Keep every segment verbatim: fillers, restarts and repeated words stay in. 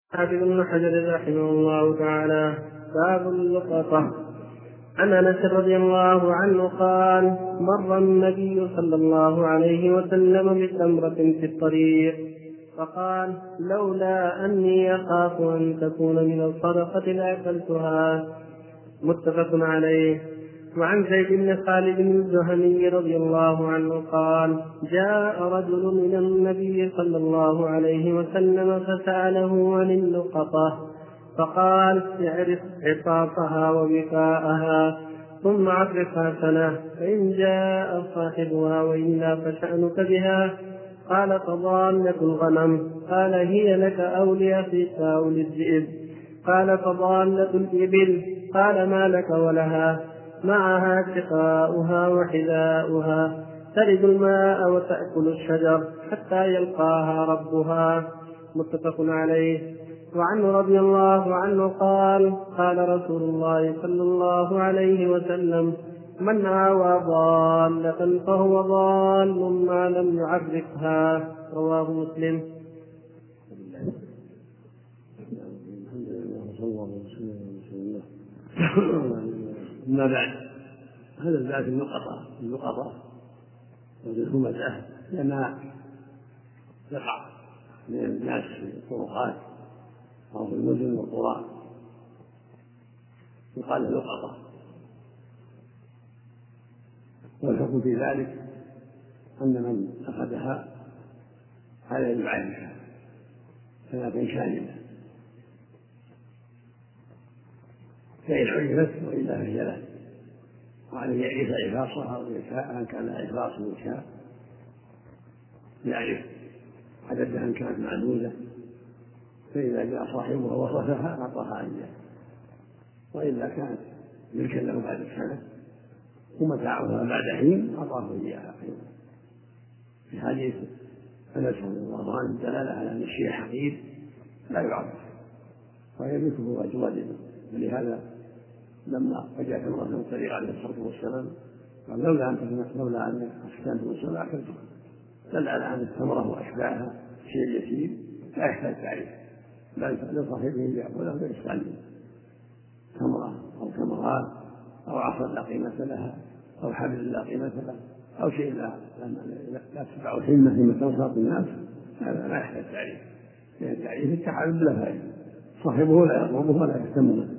حافظ ابن حجر رحمه الله تعالى: باب اللقطة. عن انس رضي الله عنه قال: مر النبي صلى الله عليه وسلم بتمرة في الطريق فقال: لولا اني اخاف ان تكون من الصدقة لاكلتها. متفق عليه. وعن زيد بن خالد الجهني رضي الله عنه قال: جاء رجل من النبي صلى الله عليه وسلم فسأله عن اللقطة فقال: اعرف عطافها ووفاءها ثم عرفها سنة، فإن جاء صاحبها وإلا فشأنك بها. قال: فضالة الغنم. قال: هي لك أو لأخيك أو للذئب. قال: فضالة الإبل. قال: ما لك ولها؟ معها سقاؤها وحذاؤها، ترد الماء وتأكل الشجر حتى يلقاها ربها. متفق عليه. وعنه رضي الله عنه قال: قال رسول الله صلى الله عليه وسلم: من آوى ضالة فهو ضال ما لم يعرفها. رواه مسلم. أما بعد، هذا الباب اللقطة اللقطة والهمزة لما يقع من الناس في الطرقات أو في المدن والقرى يقال لقطة، والحكم في ذلك أن من أخذها على أن يعرفها سنة كاملة، فإن عرفت وإلا فهي له، وعليه يعرف عفاصها ووفاءها إن كان عفاص ووفاء، يعرف عددها إن كانت معدودة، فإذا جاء صاحبها وصفها أعطاها إياه، وإلا كانت ملكا له بعد السنة ومتاعها بعد حين أعطاه إياها. في حديث أنس رضي الله عنه دلالة على أن الشيء حقير لا يعرف ويملكه وجوده، ولهذا لما وجاءت امرأة من الطريق عليه الصلاة والسلام قال: لولا أن لولا أن أسكنت السماء لأكلتها. دل على أن الثمرة وأشباهها شيء يسير لا يحتاج تعريف، بل لصاحبه يأكله ويستعمله، ثمرة أو ثمرات أو عصا لا قيمة لها أو حبل لا قيمة له أو شيء لا لا تتبع همة همة توسط الناس، هذا لا يحتاج تعريف، لأن التعريف التعرف بلا فائدة، صاحبه لا يطلبه ولا يهتم به.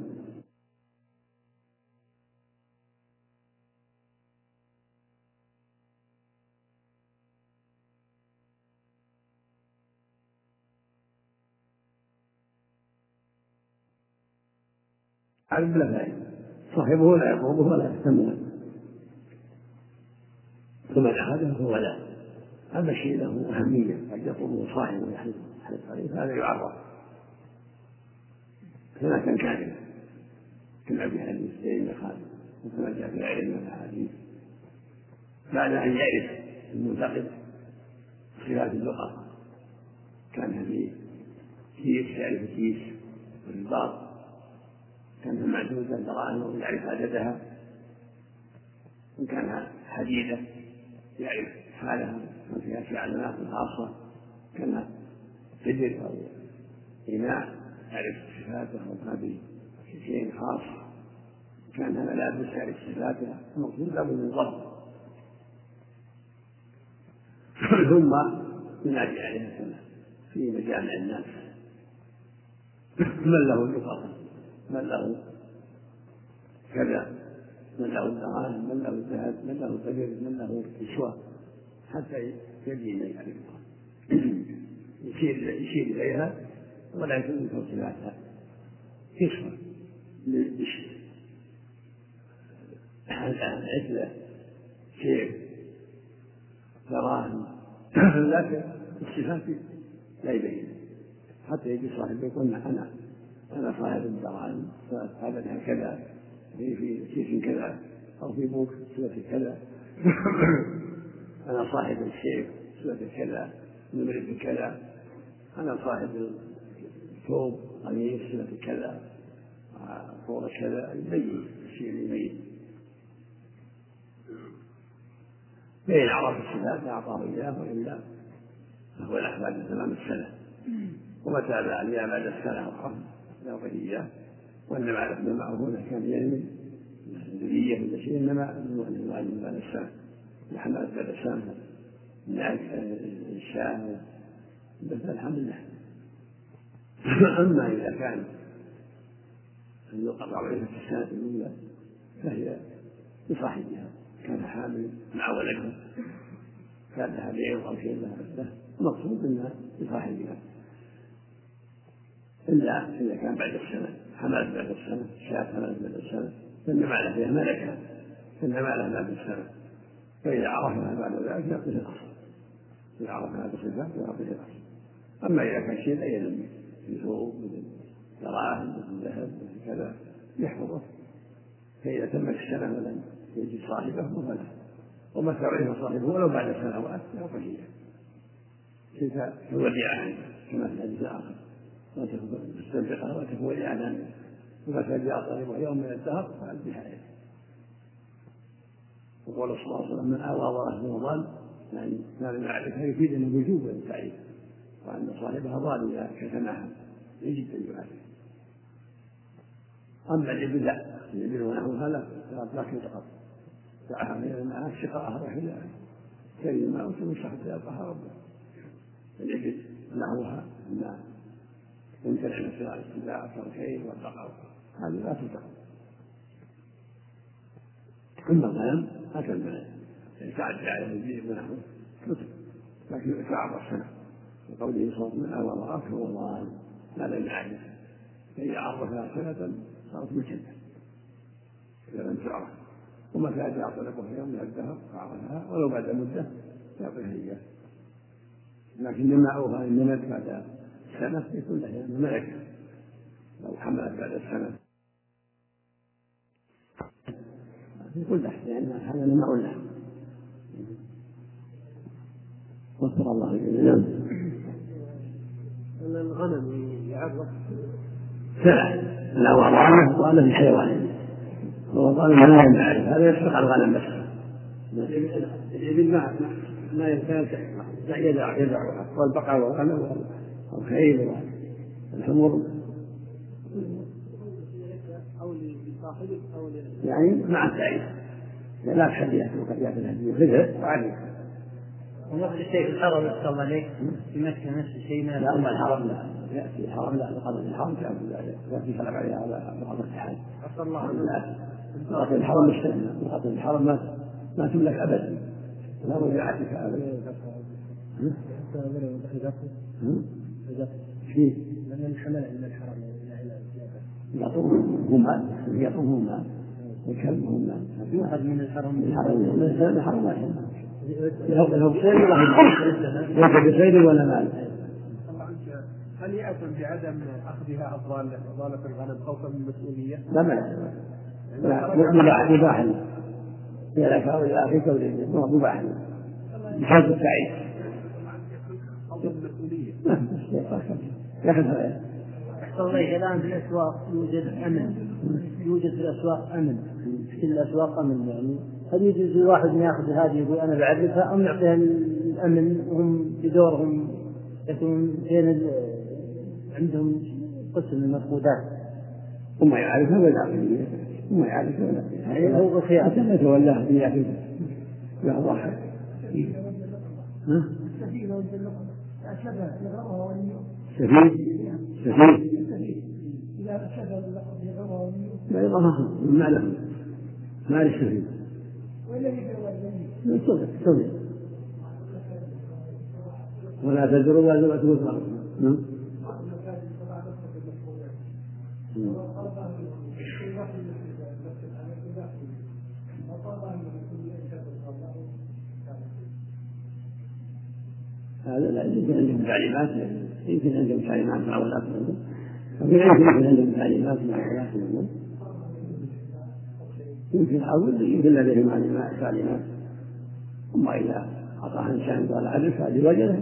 تعرف بلا فائدة، صاحبه لا يطلبه ولا يهتم به، ثم أخذه فهو لا. أما الشيء له أهمية قد يطلبه صاحبه ويحرص عليه هذا يعرف سنة كاملة، كما في حديث زيد بن خالد وكما جاء في غيره من الأحاديث، بعد أن يعرف المنتقد صفات اللقطة. كان في كيس يعرف الكيس والرباط، كانت معدودة دراهم ويعرف عددها، وإن كان حديدة يعرف حالها وفيها في علامات خاصة، كان قدر أو إناء يعرف صفاته وهذه شيء خاص، كان هذا لا بد يعرف صفاتها، المقصود لابد من ضبط ثم ينادي عليها سنة في مجامع الناس: من له اللقطة، من له كذا، من له الدراهم، من له الذهب، من له البدر، من له الكسوة، حتى يبين يعرفها يشير يشير إليها ولا يكون من صفاتها. كسوة عتلة شيء دراهم، لكن الصفات لا يبين، حتى يجي صاحب يقول: أنا أنا صاحب الدراهم هذا كذا، في في كيس كذا، أو في بوك سوى كذا، أنا صاحب الشيء سوى كذا، نمرة كذا، أنا صاحب الثوب قميص سوى كذا، فوق كذا، يبين الشيء يبين. فإن عرف الصفات أعطاه إياه، وإلا فهو الأحوال تمام السنة. ومتى جاء بعد السنة وخف له إياه. وإنما على ابن معه هنا كان يعمل الذرية ولا شيء، إنما الواجب بعد السنة لحملت بعد السنة نعم الشاة بس الحمد لله. أما إذا كان يقطع عليها في السنة الأولى فهي لصاحبها، كان حامل مع ولده كان لها بيع أو شيء لها، المقصود أنها لصاحبها. إلا إذا كان بعد السنة حملت بعد السنة شاة حملت بعد السنة فإنما على فيها ملكة، فإنما على بعد السنة، فإذا عرفها بعد ذلك يعطيه الأصل، إذا عرفها بصفات يعطيه الأصل. أما إذا كان شيء لا يلم في ثوب مثل دراهم مثل ذهب مثل كذا يحفظه، فإذا تمت السنة ولم يجد صاحبه فله، ومتى عرف صاحبه ولو بعد سنوات يعطيه كيف الوديعة عنه كما في الحديث الآخر تستنفقها وتكون وديعة عنه، ومتى جاء صاحبه يوم من الدهر فألبها إليه. وقال صلى الله عليه وسلم من آوى ورثه ضال، يعني ما لم يعرفها يفيد أن الوجوب والتعريف، وأن صاحبها ضال إذا كتمها يجب أن يعرف. أما الإبل لا، الإبل ونحوها لا لكن فقط دعها غير معها شقاءها وحدها كريم ما وسلم حتى يلقاها ربه. الإبل نحوها أنها يمتنع من صراع الاتباع كالخيل والبقر، هذه لا تنتقل. أما الغنم هكذا يتعدى عليه الذئب ونحوه كتب، لكن يتعرض السنة وقوله صوت من أول ورأته والله ما لم يعرف، فإذا عرفها سنة صارت مجنة إذا لم تعرف. ومتى جاء طلبه يوم من الدهر فعرفها ولو بعد مدة يعطيها إياه، لكن جمعوها إن نمت بعد سنة يكون لها ملكة لو حملت بعد السنة يقول له لأن هذا نمع له. وفق الله إلينا. أن الغنم يعرف سلع لا وضعنا وأنا في حيوان وضعنا ما يعرف، هذا يسبق الغنم بس. الإبل ما ما يزال يدع يدعها، والبقر والغنم والخيل والحمر أو لصاحبه أو يعني مع التعريف لا تخليها في وقت الهدي خذها وعليها. ونفس الشيء في الحرم نسأل الله عليك في مكة نفس الشيء. ما لا أما الحرم لا يأتي الحرم لا بقدر الحرم تعبد يأتي سلام عليها على بقدر الحج. أسأل الله بقدر الحرم مستثنى، بقدر الحرم ما ما تملك أبدا لا رجعتك أبدا. شيء من الحمل من الحرم يطوفون هم يطوفون مال والكلب هم مال يؤخذ من الحرم الحرم الحرم ما يحمل لو خير ليس بخير ولا مال. هل يأثم بعدم أخذها أضالة أضالة الغنم خوفا من المسؤولية؟ لا ما مباح مباح إذا لك أو إلى أخيك أو لابنك مباح بشرط التعيين. خوفا من المسؤولية يأخذ هذا. أحسن الله الآن في الأسواق يوجد أمن، يوجد في الأسواق أمن، في الأسواق أمن، يعني هل يجوز الواحد يأخذ هذه يقول أنا بعرفها أم يعطيها الأمن وهم بدورهم يكون بين عندهم قسم المفقودات وما يعرفها ولا يعرفها وما يعرفها ولا هو بخيار حتى يتولاه بيعرفها لا ضحى ها سفيد سفيد لا يضحى ما له ما للسفيد صدق ولا تدر ولا وزر. هذا لا يمكن عندهم تعليمات، يمكن عندهم تعليمات مع ولاة الأمور، يمكن عندهم تعليمات مع ولاة الأمور، يمكن أول يمكن لديهم تعليمات. أما إذا أعطاها إنسان ولا عدل فهذه وجهه.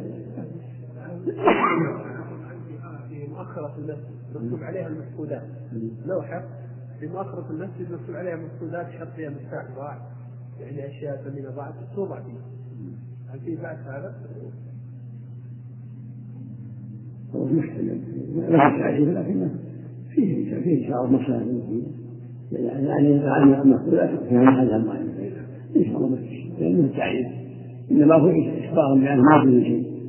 في مؤخرة المسجد مكتوب عليها المفقودات، لوحة في مؤخرة المسجد مكتوب عليها مفقودات شرط فيها مفتاح ضاع، يعني أشياء ثمينة ضاعت توضع فيه. هل في بعد هذا؟ هو محتمل له تعريف لكنه فيه فيه شعر مصائب يعني يعني المسؤولات في هذا المعنى ان شاء الله بس لانه تعريف انما هو اخبار بانه ما في شيء.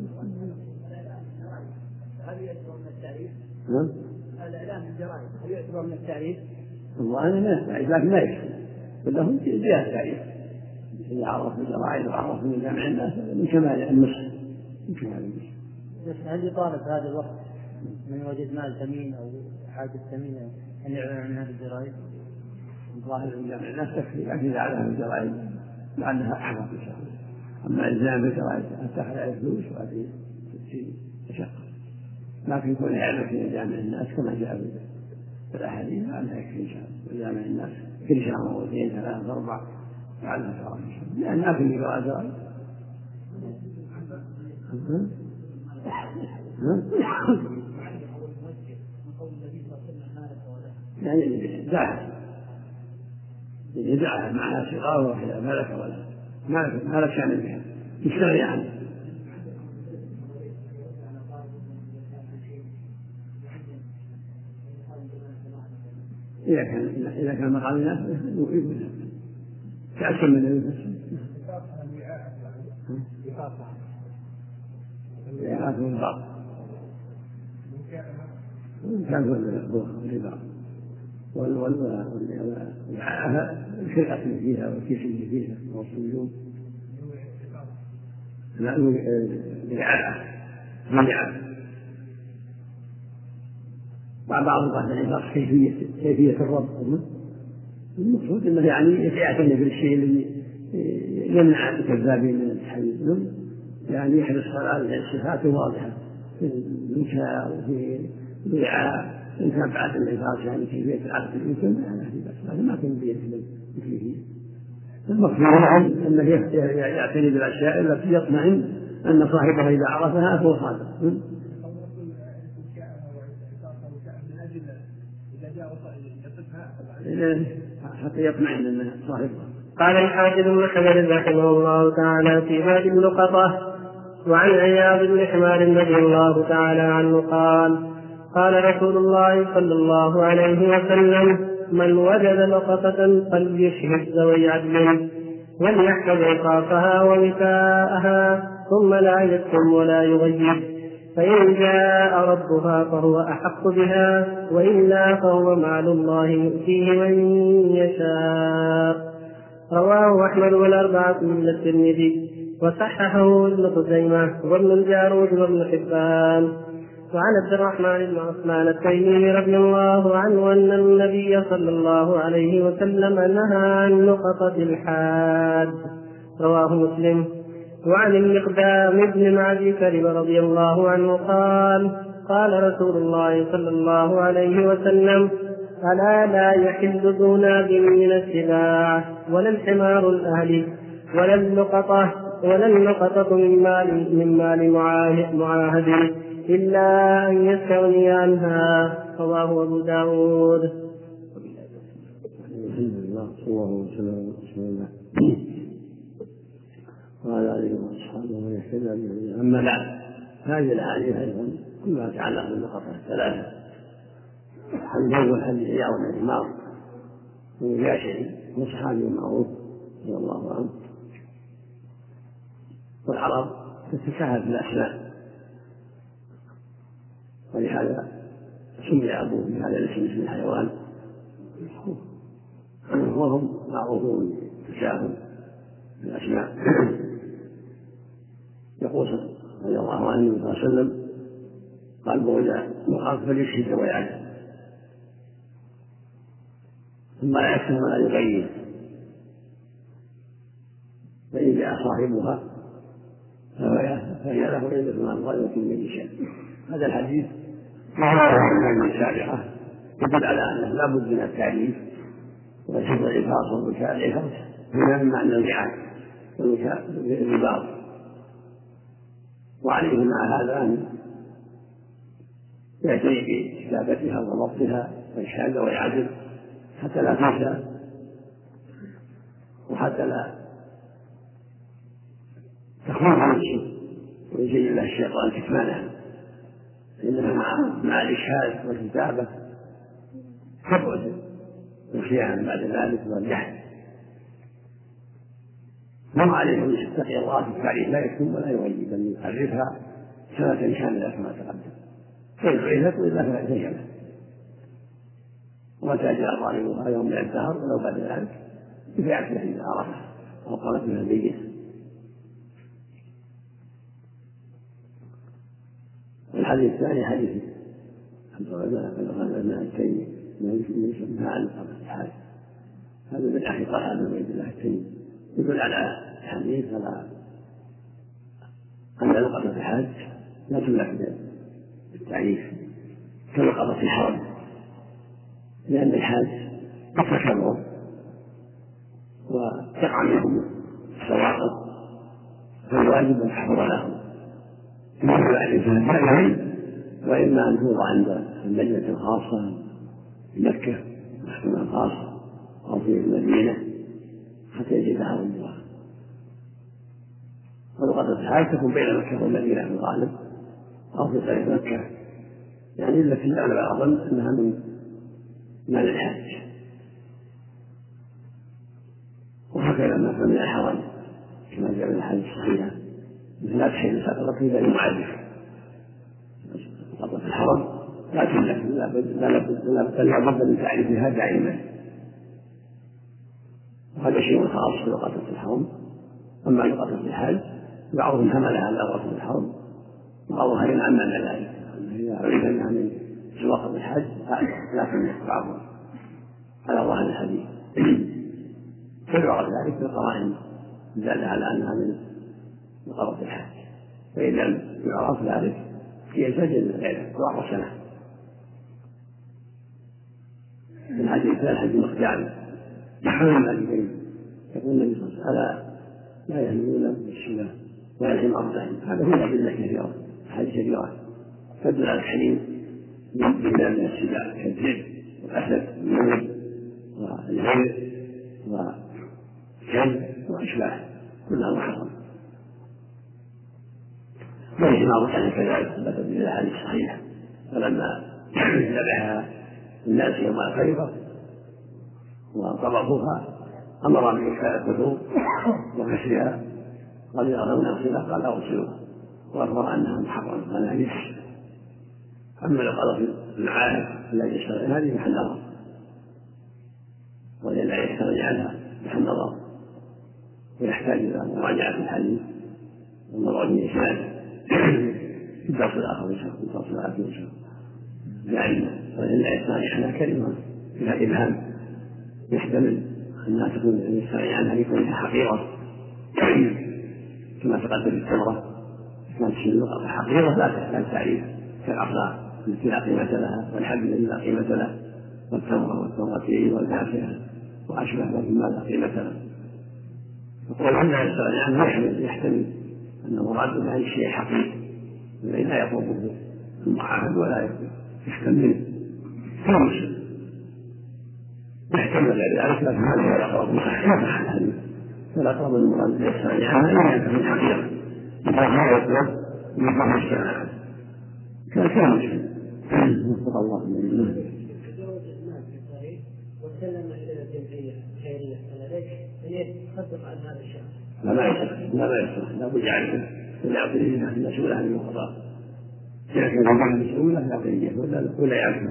هل يعتبر من التعريف؟ نعم. الإعلام بالجرائد هل يعتبر من التعريف؟ والله أنا ما أعرف لكن ما يكفي كلهم جهة التعريف. إذا عرف الجرائد وعرف من جمع الناس من كمال النصح من كمال النصح. هل يطالب هذا الوقت من وجد مال ثمين أو حاجة ثمينة أن يعلن عن هذه الجرائد؟ الظاهر من جمع الناس تكفي لكن إذا على الجرائد لعلها أحفظ إن شاء الله. أما إلزام بالجرائد أن تأخذ عليه فلوس وهذه مشقة لكن يكون يعلم في جامع الناس كما جاء في الأحاديث لعلها يكفي إن شاء الله. جامع الناس كل شهر مرتين ثلاثة أربع لعلها شهر إن شاء الله لأن ما في جرائد يعني دعها يدعها معها صغار وحيا ما لك ولا ما لك شأن بها يشتغل عنه. إذا كان إذا كان مقام الناس يقول تأكل من النفس ويعاف من بعض كان هو الربا والخلقة اللي فيها والكيس اللي فيها والصندوق لا الرعاية الرعاية بعضهم قال الإنفاق كيفية كيفية الرب المقصود أنه يعني يعتني بالشيء الذي يمنع الكذابين من الحديث يعني يحرص على الصفات واضحة في الإنشاء وفي الرعاية إن كان بعد الإنفاق يعني كيفية العقد الإنسان بس هذا ما كان بيد مثله. المقصود أنه يعتني بالأشياء التي يطمئن أن صاحبها إذا عرفها فهو صادق حتى يطمئن أن صاحبها. قال الحافظ ابن حجر رحمه الله تعالى في باب اللقطة وعن عياض بن حمار رضي الله تعالى عنه قال قال رسول الله صلى الله عليه وسلم من وجد لقطة فليشهد ذوي عدل وليحفظ عقاقها ووكاءها ثم لا يكتم ولا يغيب فإن جاء ربها فهو أحق بها وإلا فهو مال الله يؤتيه من يشاء. رواه أحمد والأربعة من الترمذي وصححه ابن خزيمة وابن الجارود وابن حبان. وعن عبد الرحمن بن عثمان التيمي رضي الله عنه أن النبي صلى الله عليه وسلم نهى عن لقطة الحاد. رواه مسلم. وعن المقدام بن معدي كرب رضي الله عنه قال قال رسول الله صلى الله عليه وسلم ألا لا يحل ذو ناب من السباع ولا الحمار الأهلي ولا اللقطة ولا اللقطة من مال من مال معاهد إلا أن يستغني عنها. رواه أبو داود. الحمد لله صلى الله وسلم وسلم وعلى آله وأصحابه ومن يهتدى بهديه. أما بعد هذه الأحاديث أيضا كلها تتعلق باللقطة الثلاثة. الحديث أول حديث عياض بن حمار وجاشعي وصحابي معروف رضي الله عنه. والعرب تتساهل في الأسماء ولهذا سمي أبوه بهذا الاسم اسم الحيوان وهم معروفون بالتساهل في الأسماء. يقول رضي الله عنه صلى الله عليه وسلم قال بوجع وقال فليشهد ذوي عدل ثم لا يكتم ولا يغير فإن جاء صاحبها فهي له عدة ما الله يكون من يشاء. هذا الحديث من السابقة يدل على أنه لا بد من التعريف وشد الإخلاص والوكاء الإخلاص هنا من معنى الرعاية والوكاء بالرباط. وعليه مع هذا أن يعتني بكتابتها وضبطها والشهادة والعدل حتى لا تنسى وحتى لا تخون عن الشيء ويزين له الشيطان كتمانها إنها مع مع الإشهاد والكتابة تبعد الخيانة بعد ذلك والجهل. مر عليه أن يتقي الله في التعريف لا يكتم ولا يغيب بل يحرفها سنة كاملة كما تقدم، فإن عرفت وإلا فهي ومتى جاء ظالمها يوم من الدهر ولو بعد ذلك بفعل إذا عرفه وقالت من البيت. الحديث الثاني حديث عبد الرحمن التيمي من فعل الحاج، هذا من أخي طلحة بن عبد الله التيمي، يدل على الحديث على أن لقطة الحاج لا تملك بالتعريف كلقطة الحرم، لأن الحاج قد تكرر وتقع منهم السواقط، فالواجب أن تحفظ لهم ما يجب على الإنسان فعلهم، وإما أن توضع عند اللجنة الخاصة في مكة محكمة خاصة أو في المدينة حتى يجدها الله. ولقطة الحاج تكون بين مكة والمدينة في الغالب أو في طريق مكة، يعني التي الأغلب أظن أنها من مال الحاج، وهكذا ما من الحرم كما جاء من الحديث الصحيحة مثل لا تحل سقطت إلا لمعرف. سقطت الحرم لا تملك لا بد من تعريفها دائما، وهذا شيء خاص بلقطة الحرم. أما لقطة الحاج بعضهم حملها على لقطة الحرم وبعضها ينعم عن ذلك هي عيدا عن سواقة الحج، لكن بعضهم على ظاهر الحديث فيعرف ذلك بقرائن دالة على أنها من لقطة الحج، فإن لم يعرف ذلك يسجل غيره بعض سنة. في الحديث الثالث حديث مقدام يحمل الكريم يقول النبي صلى الله عليه وسلم ألا لا يهمون بالشبه ويلهم أرضهم، هذا هو أدلة كثيرة حديث كثيرة تدل على الحليم من السباع كالذئب والأسد والنمر والهيل والكلب وأشباه كلها محرم. وليس معروف كذلك ثبت به الأحاديث الصحيحة، فلما ذبحها الناس يوم الخيبر وطبخوها أمر بإكفاء الثدور وكسرها، قال يرون أغسلها قال أغسلها، وأخبر أنها محرمة فلا يجوز. أما لو قال في المعاهد التي يشتغل هذه محل نظر، ولا يشتغل عنها محل نظر، ويحتاج إلى مراجعة الحديث والنظر في إسناده في الدرس الآخر إن شاء الله، في الدرس الآخر إن شاء الله، لأن وإلا إسناد كلمة فيها إبهام يحتمل أنها تكون الإنسان عنها يكون حقيقة كما تقدم التمرة كانت في اللغة حقيقة لا تحتاج تعريف كالعصا التي لا قيمة لها والحبل الذي لا قيمة له والتمرة والتمرتين والكافية وأشبه مما لا قيمة له. يقول عنها يحتمل يحتمل أن مراد عن شيء حقيقي الذي لا يطلبه المعاهد ولا يشتم منه فمسلم يحتمل ذلك، لكن هذا هو الأقرب من الحديث فالأقرب من المراد بالإحسان يعني لا يكون حقيقة ما يطلب من فهم الشرع كان كان مسلم وفق الله من وسلم إلى الجمعية الخيرية فلذلك أن يتصدق عن هذا الشخص لا ما يصح لا ما يصح لا بد يعرفه ويعطي الجهة المسؤولة عن القضاء، لكن الجهة المسؤولة يعطي الجهة ولا ولا يعرفه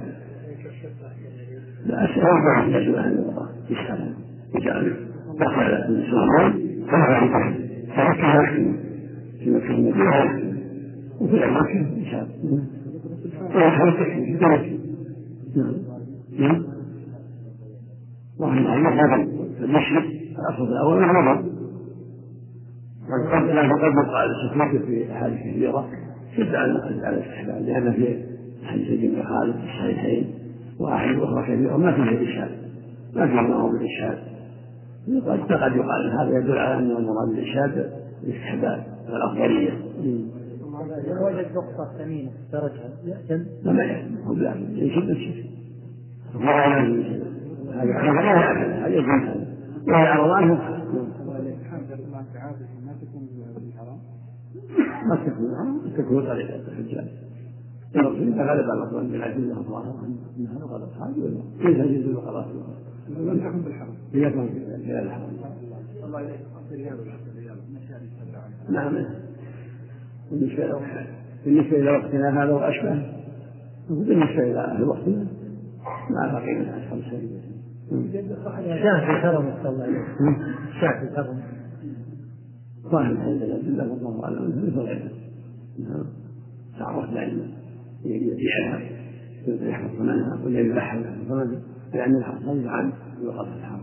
لا أسأل المسؤولة عن القضاء يسأل يجعل دخل المسؤولين فهو فركها في مكان المدينة وفي الأماكن إن شاء الله ويحرك في درجة. نعم نعم وهم الله هذا المشرك الأصل الأول النظر، وقد فقد وقع الاستثمار في أحاديث كثيرة شد على الاستحباب، لأن في حديث ابن خالد في الصحيحين وأحاديث أخرى كثيرة ما فيها الإشهاد ما فيها نوع بالإشهاد، قد يقال هذا يدل على أن المراد بالإشهاد الاستحباب والأفضلية. إذا وجد نقطة ثمينة درجها يأتم لما يأتم هو لا يشد الشيء هذا هذا يجوز هذا وهي أعرض عنه ما تكون الحرام تكون طريقة الحجاج إذا غلب الأظن بالأدلة الظاهرة أنها غلط حاجة ولا كيف يجوز القضاء لم تكن بالحرم إذا كان في الحرم. الله إليك ريال ولا ريال نعم. بالنسبة إلى وقتنا هذا وأشبه، بالنسبة إلى أهل وقتنا ما بقي من أشخاص سبيل. شاف الحرم صلى الله عليه وسلم شاف الحرم ظاهر الأدلة والله أعلم مثل غيره. نعم تعرف العلم يبيعها يحفظ منها ولا يبيعها لأن الحصل عن وقت الحرم.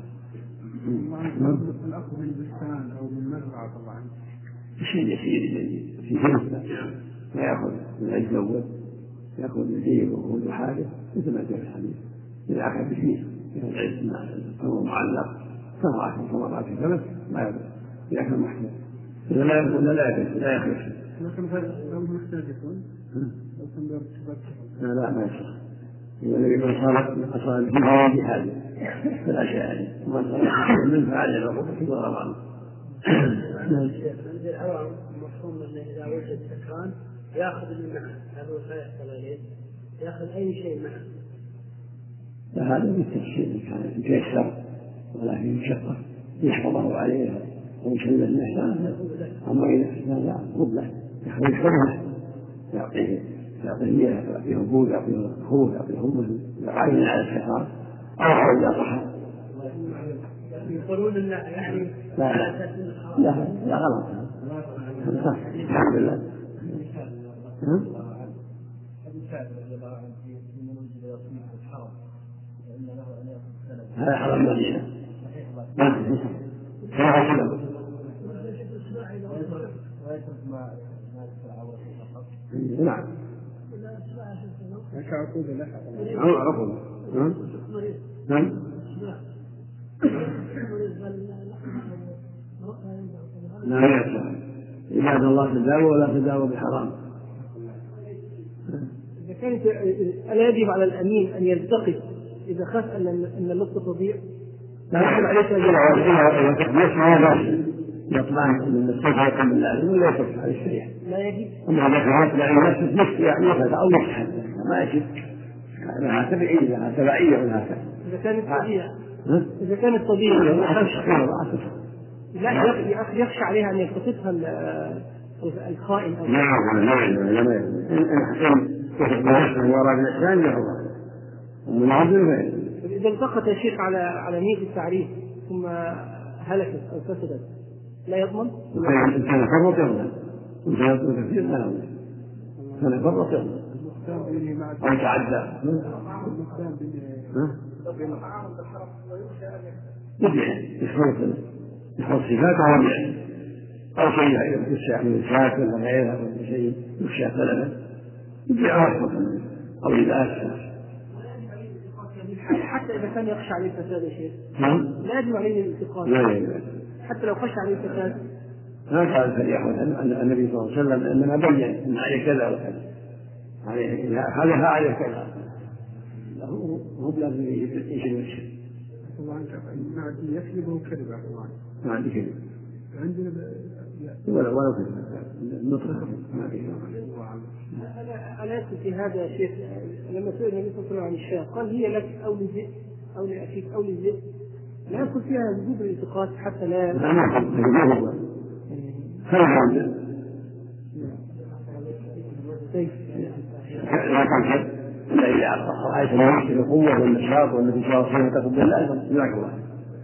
الأخذ من بستان أو من مزرعة طبعا شيء يسير في جنسه لا يأخذ من العز الأول يأخذ من جيب وخذ حاجة مثل ما جاء في الحديث إذا أخذ فيه من العز مع الثمر معلق سبع عشر ثمرات في سنة ما يأخذ يأخذ محتاج إذا لا يأخذ لا يأخذ لا يأخذ لكن هذا محتاج يكون لا لا ما يصح. النبي من صار أصاب به بحاجة فلا شيء عليه ومن صار منه فعلى العقوبة والغرام. الحرام مفهوم أنه إذا وجد سكران يأخذ اللي معه، هذا هو سيحصل عليه يأخذ أي شيء معه. فهذا بالتفسير كان يتيسر ولكن يشقق يحفظه عليه ويشلل النحسان. أما إذا لا خذ له يخرج خذه يعطيه يعطيه يعطيه هبوط يعطيه خوف يعطيه همه يعين على السكران أو إذا صح. يقولون إن يعني لا لا لا غلط الحمد لله. هذا حرام المدينة نعم كعقود لحق عقود نعم لا يصح. عباد الله تداوى ولا تداوى بحرام. إذا كانت ألا يجب على الأمين أن يلتقط إذا خاف أن أن اللقطة تضيع؟ لا يجب عليه أن يلتقط يطمع من السفر قبل الله ولا يصح على الشريعة. لا يجب. أما إذا كانت يعني نفس نفس يعني يفعل أو يصح ما يجب. لها تبعية لها تبعية ولها تبعية. إذا كانت طبيعة إذا كانت طبيعة لا يخشى عليها أن يلتقطها الخائن أو لا لا لا لا إن تحب نفسه وراء الإحسان يحفظ ومن عبده. إذا التقط يا شيخ على على نية التعريف ثم هلكت أو فسدت لا يضمن؟ إن كان فرط يضمن إن كان يضمن كثير لا يضمن كان فرط يضمن أو تعدى يبيع يحفظ يحفظ صفاته ويبيع أو شيء يخشى من الشاك ولا غيرها ولا شيء يخشى سلبا يبيع أحفظ أو لباس. حتى إذا كان يخشى عليه الفساد يا شيخ لا يجب عليه الانتقاد حتى لو خشى عليه الفساد. ما قال فليأخذ النبي صلى الله عليه وسلم إنما بين أن عليه كذا وكذا هذا عليه كذا هو لازم يشيل الشيء. ما عندي يكذب وكذب ما عندي كذب عندنا ولا ولا كذب نطق ما في. ألا يكفي في هذا يا شيخ لما سئل النبي صلى الله عليه وسلم عن الشاة قال هي لك أو للذئب أو لأخيك أو للذئب لا يكون فيها وجوب الالتقاط حتى لا لا ما هو خير لا كان لا إذا رأيت الناس بالقوة والنشاط والتي شاء تأخذ بالله جزاك الله.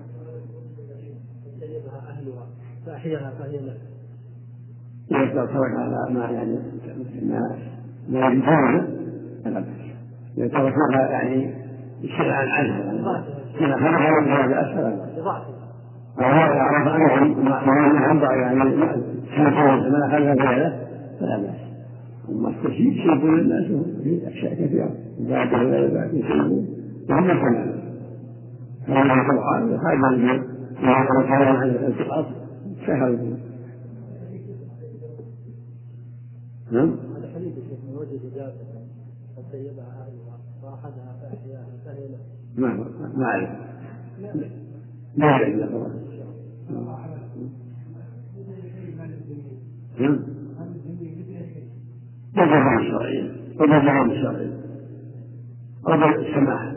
سيبها أهلها فأحياها فهي لك. إذا ترك على ما يعني ما ما ينفعها فلا بأس. إذا تركها يعني الشرع عنها إذا خلقها هذا أسفل وهذا عرف أنهم ما ينبع يعني سنقول ما خلقها فعله فلا بأس. وما التشييد يقول الناس في أشياء كثيرة بعده ولا بعده يسلمون وهم كمان فهذا طبعا هذا الجيل وهذا كان عن الالتقاط سهل. نعم هذا حديث من وجه دابة فسيبها أهلها فأخذها فأحياها فهي له. ما ما أعرف ما أعرف إلا الله. نعم. لا جزاء الشرعية قبل الجهاد الشرعي قبل السماح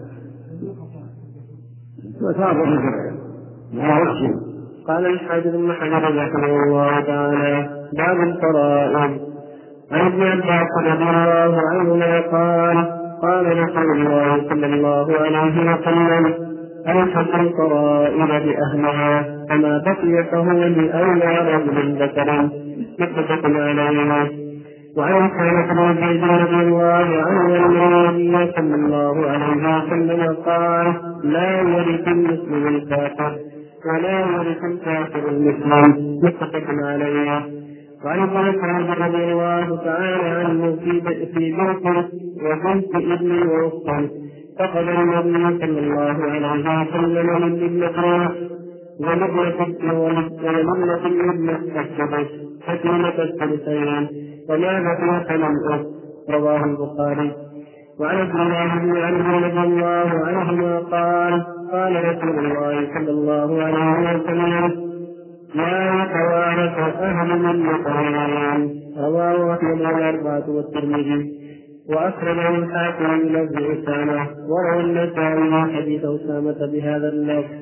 وتعرف الجمع لا يحسن. قال الحاجب بن حجر رحمه الله تعالى: باب الفرائض. عن ابن عباس رضي الله عنهما قال: قال رسول الله صلى الله عليه وسلم: ألحق الفرائض بأهلها فما بقي فهو لأولى رجل ذكر. متفق عليه. وعن سعيد بن زيد رضي الله عنه أن النبي صلى الله عليه وسلم قال: لا يرث المسلم الكافر ولا يرث الكافر المسلم. متفق عليه. وعن ابن مسعود رضي الله تعالى عنه في بنت وبنت ابن واخت فقد النبي صلى الله عليه وسلم من ابنته ولابنة الابنة السدس حكيمة الثلثين وما بقي فلم. رواه البخاري. وعن عبد الله بن عمرو رضي الله عنهما قال: قال رسول الله صلى الله عليه وسلم: لا يتوارث أهل المتوارثين. رواه أحمد والأربعة والترمذي. وأخرجه الحاكم بلفظ أسامة. وروى النسائي حديث أسامة بهذا اللفظ.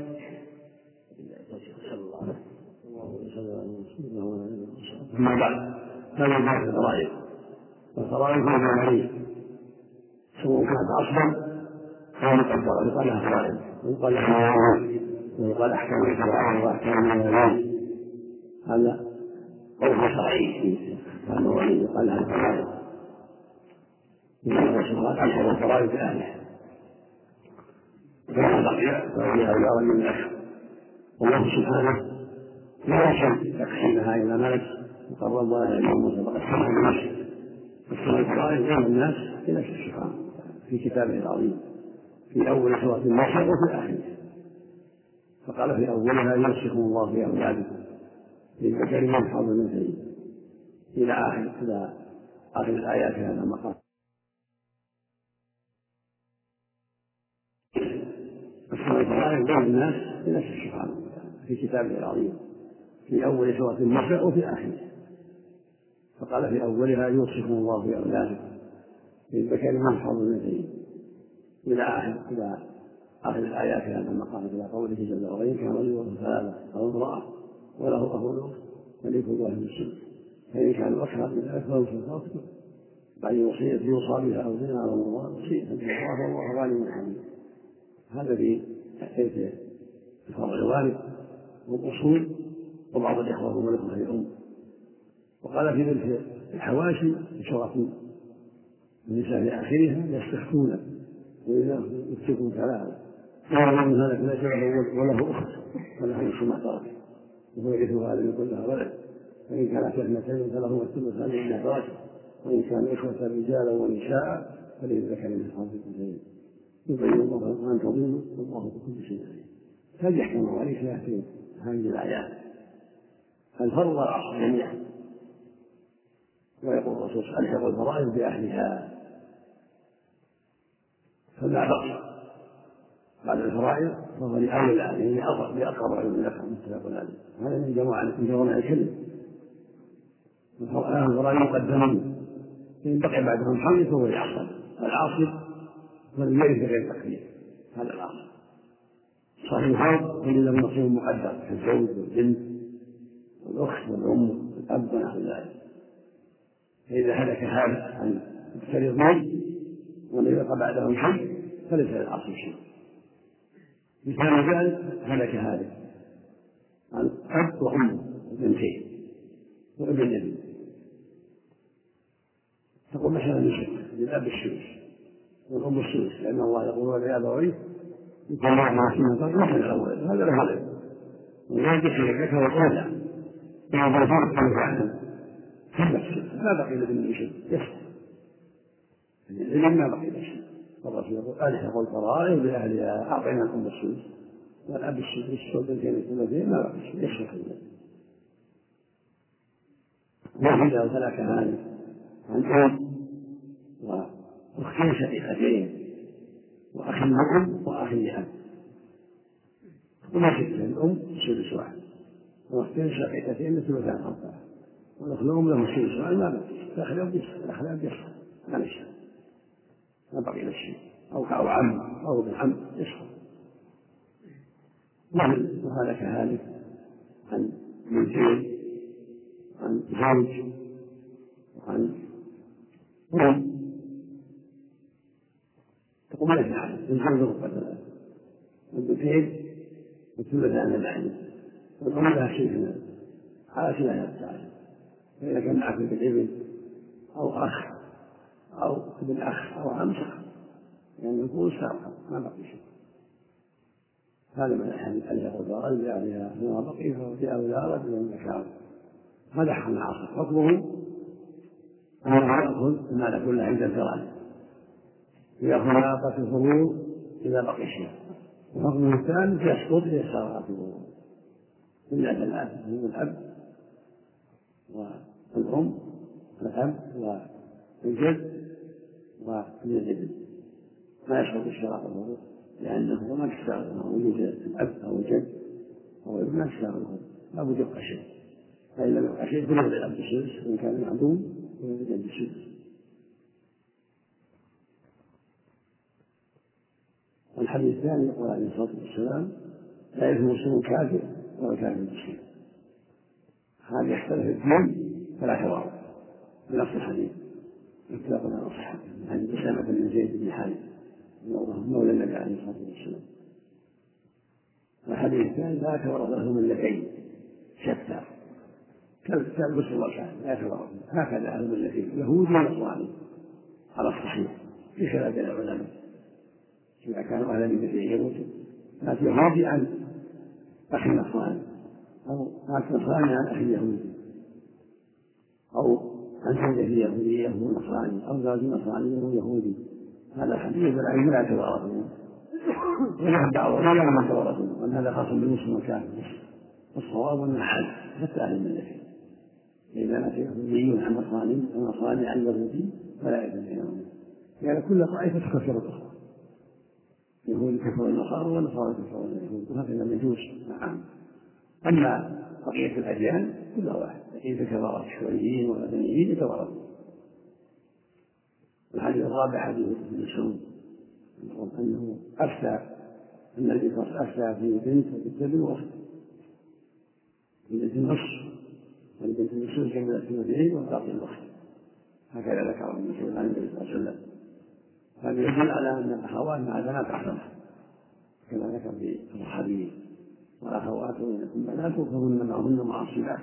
أما بعد، هذا بعض الفرائض. والفرائض هي المعاريف سواء كانت أصلا أو مقدرة يقال لها فرائض ويقال لها معاريف ويقال أحكام الفرائض وأحكام المعاريف. هذا قول شرعي هذا هو يقال لها الفرائض. إذا الرسول ألحق الفرائض بأهلها فما بقي فهو أولى من الأخر. والله سبحانه لا يشاء تقسيمها إلى ملك مقرب ولا إلى مسبق السمع بنفسه. السمع الفرائض بين الناس إلى سبحانه في كتابه العظيم في أول سورة النصر وفي آخرها. فقال في أولها: يوصيكم الله في أولادكم للذكر مثل حظ الأنثيين إلى آخر إلى آخر الآيات في هذا المقام. السمع الفرائض بين الناس إلى سبحانه في كتابه العظيم في أول سورة النصر وفي آخرها. فقال في أولها: يوصيكم الله في أولادكم للذكر مثل حظ الأنثيين إلى آخر إلى آخر الآيات في هذا المقام إلى قوله جل وعلا: كان رجل ثلاثة أو امرأة وله أخ أخت فليكن واحد السدس فإن كانوا أكثر من ذلك فهم سلطات بعد وصية يوصى بها أو زنا أو مرضى وصية بالله والله غالب حميد. هذا في تحقيق الفرع الوارث والأصول وبعض الإخوة هم لكم في الأم. وقال في ذلك الحواشي بشرط النساء في آخرها: يستفتون وإذا يفتكم ثلاثة قال من هذا لا شيء وله أخت وله نصف ما ترك وهو يرثها هذا يقول لها ولد فإن كانت اثنتين فلهما الثلثان مما ترك وإن كان إخوة رجالا ونساء فللذكر مثل حظ الأنثيين. يبين الله القرآن تضل والله بكل شيء عليم. هذه أحكام المواريث في هذه الآيات الفرض والأصل جميعا. ويقول الرسول: ألحق الفرائض بأهلها فلا بقي بعد الفرائض فهو لأولى يعني لأقرب علم لك متفق عليه. هذا من جماعة من جوامع الكلم. أهل الفرائض مقدمين فإن بقي بعدهم حي فهو العصر العاصر والميت غير تكليف. هذا العاصر صحيح الفرض والذي له نصيب مقدر كالزوج والبنت والأخت والأم والأب ونحو ذلك. فإذا هلك هذا عن مفترضين ومن يبقى بعدهم شيء فليس للعصر شيء. مثال ذلك هلك هذا عن أب وأم وبنتين وابن ابن تقول مثلا نصف للأب السدس والأم السدس لأن الله يقول: لأبويه يكون معهما فيما ترك مثل الأول. هذا له غير وذلك في الذكر والأولى إذا فرق عنه في نفسه ما بقي لابن شيء يسقط العلم ما بقي له شيء. فالرسول يقول: ألحق الفرائض بأهلها. أعطينا الأم السدس والأب السدس والبنتين الثلثين ما بقي شيء يسقط العلم. وفي لو تلك هذا عن أم وأختين شقيقتين وأخ لأم وأخ لأب وما ستة الأم سدس واحد وأختين شقيقتين ثلثان أربعة والأخ لأم له سدس واحد ما بقي الأخ لأب يسقط الأخ لأب يسقط معلش ما بقي له شيء، أو أو عم أو ابن عم يسقط. مثل وهذا كهالك عن بنتين، عن زوج، وعن أم، تقوم لا تنعم الزوج ربما البنتين والثلثان المعنى، والأم لها شيء من على ثلاثة أبطال. فإذا كان معك ابن أو أخ أو ابن أخ أو عم سقط، يعني يكون ساقط ما بقي شيء. هذا من الحديث عليه الصلاة والسلام عليها ما بقي فهو في أولى رجل من مكان. هذا حكم العصر، حكمه أنه يأخذ المال كله عند الفراغ، ويأخذ ناقة الفروض إذا بقي شيء. وحكمه الثاني يسقط إذا صار الفروض إلا ثلاثة، هم الأب والأم والأب والجد والابن، ما يسقط اشتراط الفروض لأنه ما تشتغل وجود الأب أو الجد أو الابن ما تشتغل، لا بد يبقى شيء. فإن لم يبقى شيء فله الأب السدس وإن كان معدوم فللجد السدس. والحديث الثاني يقول عليه الصلاة والسلام لا يثم مسلم كافر ولا كافر مسلم. هذا يختلف الدين فلا توارث بنص الحديث اتفاق على الصحة عن أسامة بن زيد بن حارثة مولى النبي عليه الصلاة والسلام. الحديث الثاني لا يتورث له ملتين شتى كالبصر والكافر لا يتورث، هكذا أهل الملتين يهودي ونصراني على الصحيح في خلاف بين العلماء إذا كانوا أهل الملتين يموتوا، مات يهودي عن أخ نصراني أو مات نصراني عن أخ يهودي أو عن زوجة يهودية وهو نصراني أو زوج نصراني وهو يهودي. هذا الحديث العلم لا يتوارثون، ونحن دعوة لا من يتوارثون، وأن هذا خاص بالمسلم والكافر. والصواب أن الحد حتى أهل الملتين إذا مات يهودي عن نصراني أو نصراني عن يهودي فلا يجوز بينهم، لأن كل طائفة تكفر الأخرى، يهود كفر النصارى والنصارى كفر اليهود، وهكذا يجوز. نعم. أما بقية الأديان كلها واحد، إذا كفر الشيوعيين والمدنيين يتوارثون. الحديث الرابع حديث ابن مسعود أنه أفتى أن النبي صلى الله عليه وسلم أفتى في بنت وبنت وأخت، بنت النصف والبنت المسعود كملت اثنتين والباقي الأخت، هكذا ذكر ابن مسعود عن النبي صلى الله عليه وسلم. هذا يدل على أن الأخوات مع البنات أحسن كما ذكر في الحديث، والأخوات بينكم بنات فهن معهن معصبات،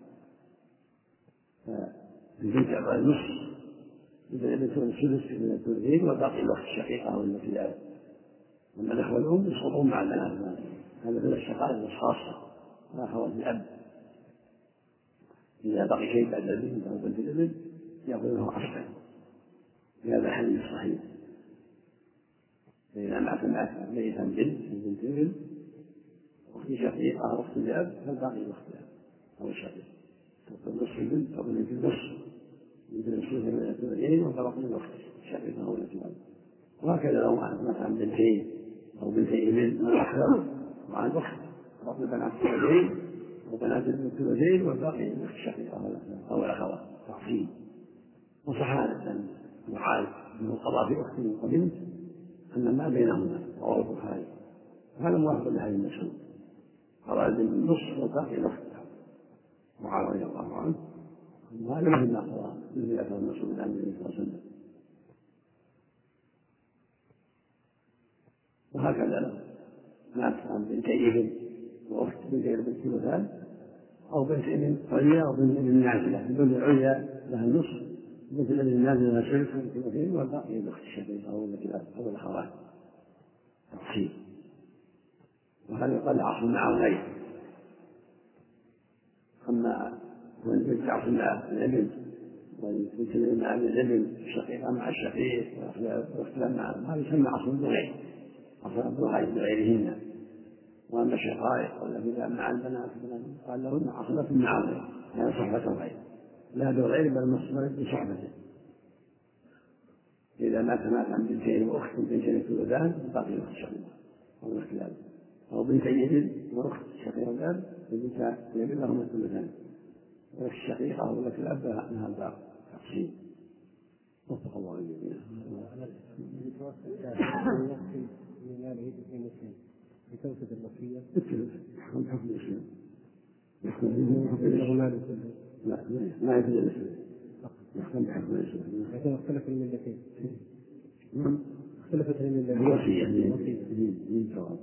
فالبنت على النصف إذا يكون السدس من الثلثين والباقي الأخت الشقيقة والتي لا. أما الأخوة الأم يسقطون مع البنات، هذا من الشقائق الخاصة والأخوات الأب. إذا بقي شيء بعد البنت أو بنت الابن يأخذونه أصلا، هذا الحديث صحيح. فإذا مات مات ميتا بنت بنت ابن أخت شقيقة أو أخت الأب فالباقي الأخت الأب أو الشقيق، نصف البنت أو بنت النصف مثل الشيخ من الثلثين وطرف الأخت الشقيقة أو الأب. وهكذا لو مات عن بنتين أو بنتي ابن أو أكثر وعن أخت طرف البنات الثلثين وبنات الثلثين والباقي الأخت الشقيقة أو الأخوات تقسيم. وصح أن معاذ أنه قضى في أخت وبنت أن ما بينهما رواه البخاري، هذا موافق لهذه المسعود قضى بالنصف والباقي الأخت معاذ رضي الله عنه، وهذا مثل ما قضى مثل أثر المسعود عن النبي صلى الله عليه وسلم. وهكذا لو مات عن بنتي ابن وأخت بنتي ابن الثلثان أو بنت ابن عليا أو بنت ابن نازلة، البنت العليا لها النصف، بنت الابن النازلة لها ثلث والثلثين والباقي الأخت الشقيقة أو أو الأخوات تقسيم. وهذا يقال عصر مع الغير. أما والبنت عصر مع الابن والبنت الابن مع الابن الشقيقة مع الشقيق واختلاف مع هذا يسمى عصر الغير، عصر الغير بغيرهن. وأما الشقائق والذين مع البنات قال لهن عصبة مع الغير، هذا صحبة الغير لا بالغير بل مصدر بصحبته. إذا مات مات عن بنتين وأخت بنتين الثلثان باقي الأخت الشقيقة أو الاختلاف، أو بنتي ابن وأخت شقيقة الأب وبنت الابن لهما الثلثان، والأخت الشقيقة أو الأخت الأب لها الباقي تقسيم. وفق الله الجميع. من ماله في مسلم بتوسط الوصية الثلث يحكم بحكم الإسلام. يحكم له ماله كله. لا ما يفعل الإسلام. يحكم بحكم الإسلام. لكن اختلف الملتين. نعم. اختلفت الملتين. الوصية. من ثواب.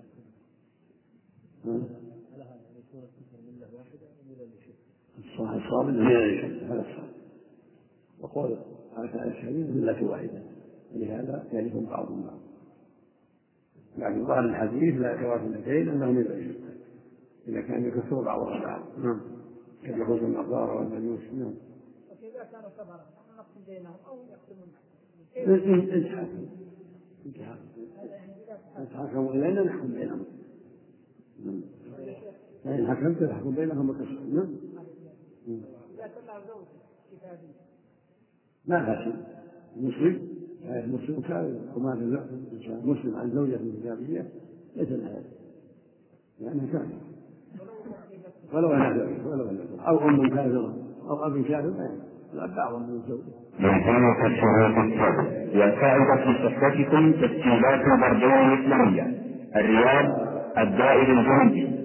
على هذا يكون ملة واحدة وملة لشيء. الصاحب الصابر هذا الصابر. وقول هذا الحديث ملة واحدة. ولهذا يعرفون بعضهم بعض. لكن ظاهر الحديث لا يتوافق الاثنين انهم يبعدون اذا كان يكسروا بعضهم بعض. نعم. كاليهود والنصارى والمجوس. نعم. وإذا كانوا كبرا نقسم بينهم أو يقسمون. انتحاكم انتحاكم الينا نحكم بينهم. فإن حكمت تحكم بينهم بالقسط. نعم. إذا طلع زوج كتابي ما فاسد مسلم مسلم كافر ومات مسلم عن زوجة كتابية ليس لها لأنها كافرة ولو أنها كافرة ولو أنها أو أم كافرة أو أب كافر لا دعوة من الزوج. يمكنك الشروط التالية. والفائدة في صحتكم تسجيلات البردية الإسلامية الرياض الدائري الجنوبي